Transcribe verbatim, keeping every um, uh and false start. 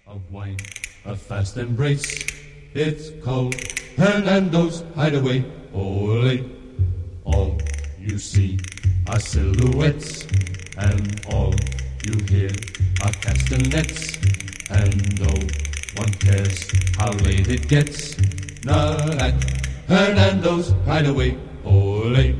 of wine, a fast embrace. It's called Hernando's Hideaway. Ole, all you see are silhouettes, and all you hear are castanets. And no one cares how late it gets, not at Hernando's Hideaway. Ole.